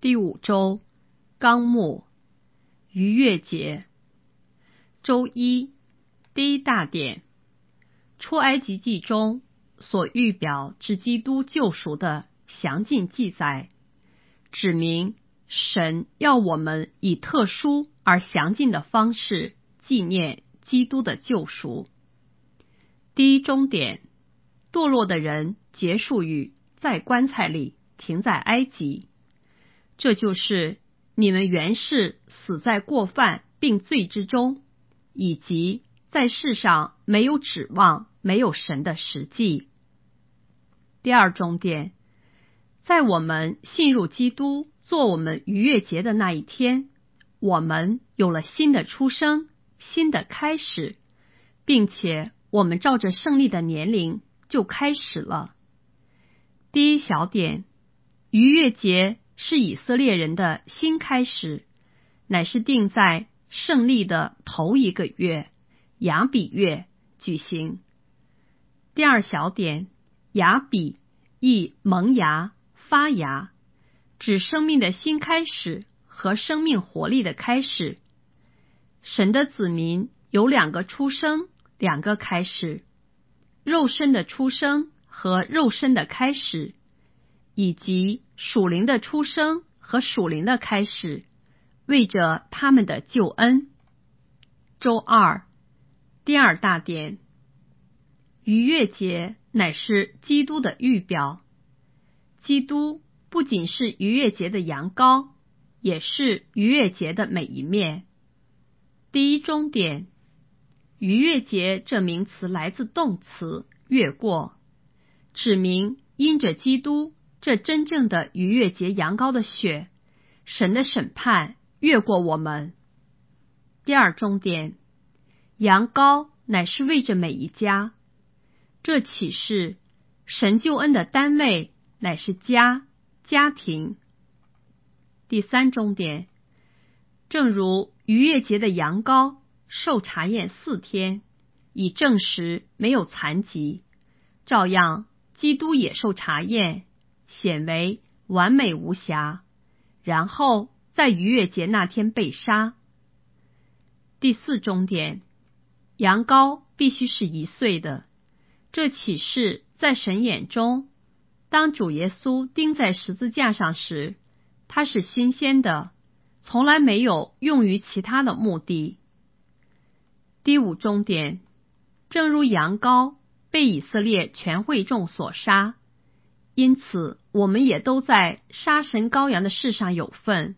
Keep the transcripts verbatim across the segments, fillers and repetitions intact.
第五周纲目逾越节。周一第一大点，出埃及记中所预表之基督救赎的详尽记载，指明神要我们以特殊而详尽的方式纪念基督的救赎。第一中点，堕落的人结束于在棺材里，停在埃及。这就是你们原是死在过犯并罪之中，以及在世上没有指望、没有神的实际。第二中点，在我们信入基督做我们逾越节的那一天，我们有了新的出生、新的开始，并且我们照着胜利的年龄就开始了。第一小点，逾越节是以色列人的新开始，乃是定在胜利的头一个月亚比月举行。第二小点，亚比意萌芽、发芽，指生命的新开始和生命活力的开始。神的子民有两个出生，两个开始，肉身的出生和肉身的开始，以及属灵的出生和属灵的开始，为着他们的救恩。周二第二大点，逾越节乃是基督的预表。基督不仅是逾越节的羊羔，也是逾越节的每一面。第一中点，逾越节这名词来自动词越过，指明因着基督这真正的逾越节羊羔的血，神的审判越过我们。第二中点，羊羔乃是为着每一家，这启示神救恩的单位乃是家、家庭。第三中点，正如逾越节的羊羔受查验四天，以证实没有残疾，照样基督也受查验，显为完美无瑕，然后在逾越节那天被杀。第四中点，羊羔必须是一岁的，这启示在神眼中，当主耶稣钉在十字架上时，它是新鲜的，从来没有用于其他的目的。第五中点，正如羊羔被以色列全会众所杀，因此我们也都在杀神羔羊的事上有份。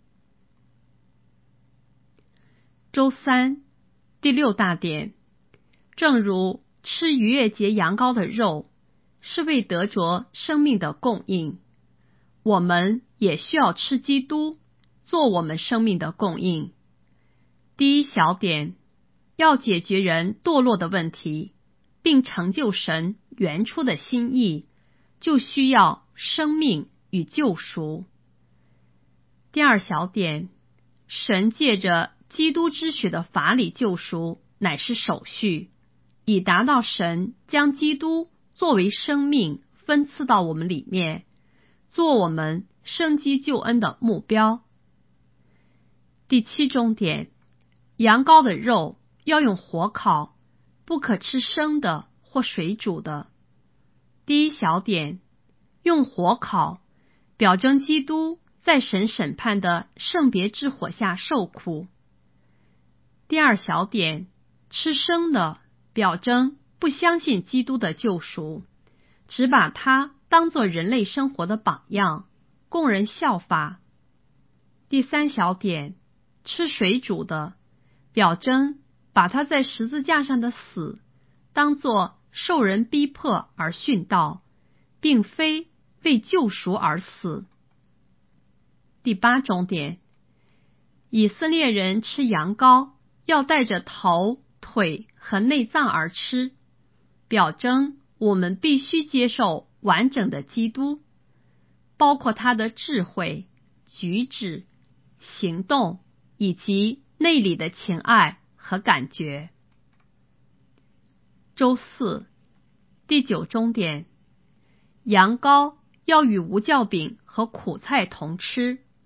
周三第六大点，正如吃逾越节羊羔的肉是为得着生命的供应，我们也需要吃基督做我们生命的供应。第一小点，要解决人堕落的问题，并成就神原初的心意，就需要生命与救赎。第二小点，神借着基督之血的法理救赎乃是手续，以达到神将基督作为生命分赐到我们里面，做我们生机救恩的目标。第七中点，羊羔的肉要用火烤，不可吃生的或水煮的。第一小点，用火烤，表征基督在神审判的圣别之火下受苦。第二小点，吃生的，表征不相信基督的救赎，只把它当作人类生活的榜样，供人效法。第三小点，吃水煮的，表征把他在十字架上的死当作受人逼迫而殉道，并非为救赎而死。第八中点，以色列人吃羊羔要带着头、腿和内脏而吃，表征我们必须接受完整的基督，包括他的智慧、举止、行动以及内里的情爱和感觉。周四第九中点，羊羔要与无酵饼和苦菜同吃，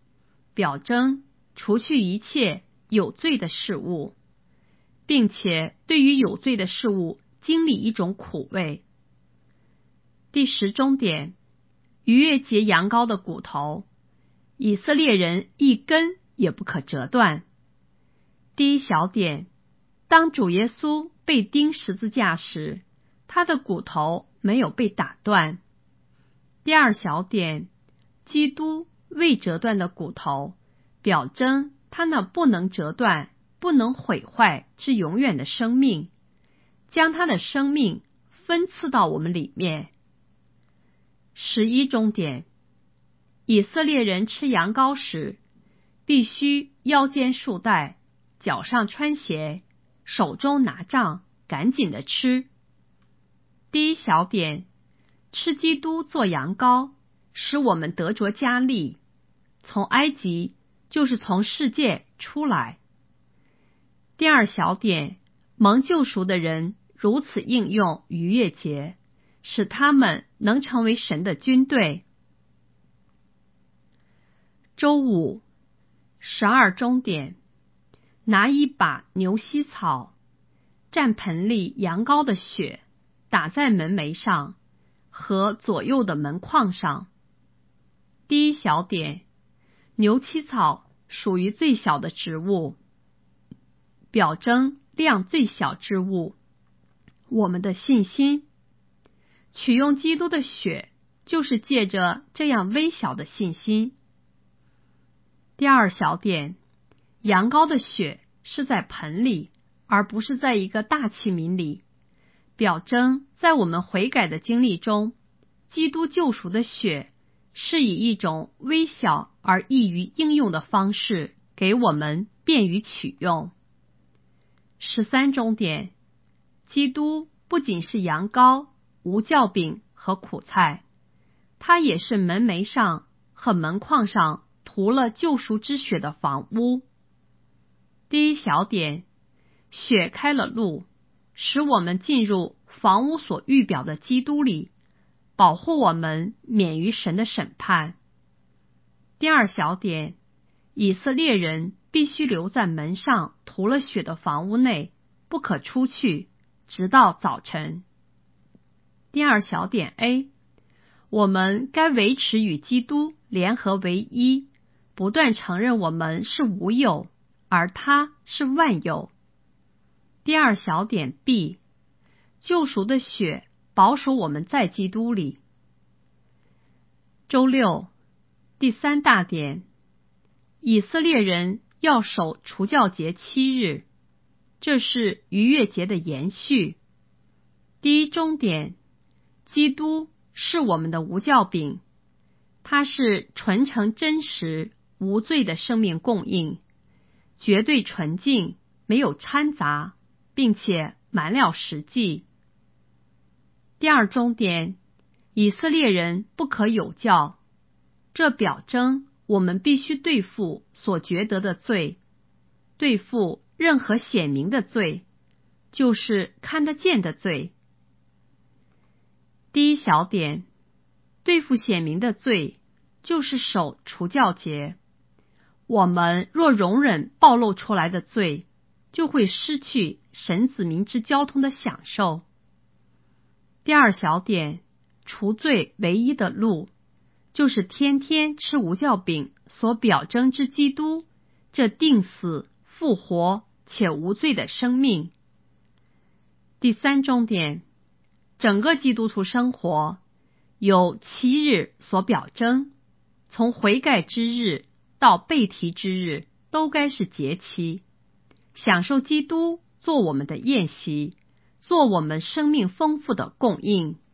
表征除去一切有罪的事物，并且对于有罪的事物经历一种苦味。第十中点，逾越节羊羔的骨头，以色列人一根也不可折断。第一小点，当主耶稣被钉十字架时，他的骨头没有被打断。第二小点，基督未折断的骨头，表征他那不能折断、不能毁坏之永远的生命，将他的生命分赐到我们里面。十一中点，以色列人吃羊羔时，必须腰间束带，脚上穿鞋，手中拿杖，赶紧的吃。第一小点，吃基督做羊羔，使我们得着加力，从埃及就是从世界出来。第二小点，蒙救赎的人如此应用逾越节，使他们能成为神的军队。周五，十二中点，拿一把牛膝草，蘸盆里羊羔的血，打在门楣上和左右的门框上。第一小点，牛膝草属于最小的植物，表征量最小之物，我们的信心。取用基督的血，就是借着这样微小的信心。第二小点，羊羔的血是在盆里，而不是在一个大器皿里，表征在我们悔改的经历中，基督救赎的血是以一种微小而易于应用的方式给我们便于取用。十三中点，基督不仅是羊羔、无酵饼和苦菜，它也是门楣上和门框上涂了救赎之血的房屋。第一小点，血开了路，使我们进入房屋所预表的基督里，保护我们免于神的审判。第二小点，以色列人必须留在门上涂了血的房屋内，不可出去，直到早晨。第二小点 A， 我们该维持与基督联合为一，不断承认我们是无有，而他是万有。第二小点 B， 救赎的血保守我们在基督里。周六，第三大点，以色列人要守除酵节七日，这是逾越节的延续。第一中点，基督是我们的无酵饼，它是纯诚真实无罪的生命供应，绝对纯净，没有掺杂，并且满了实际。第二中点，以色列人不可有酵，这表征我们必须对付所觉得的罪，对付任何显明的罪，就是看得见的罪。第一小点，对付显明的罪，就是守除酵节。我们若容忍暴露出来的罪，就会失去神子民之交通的享受。第二小点，除罪唯一的路，就是天天吃无酵饼所表征之基督，这定死、复活且无罪的生命。第三中点，整个基督徒生活有七日所表征，从悔改之日到被提之日都该是节期，享受基督做我们的宴席，做我们生命丰富的供应。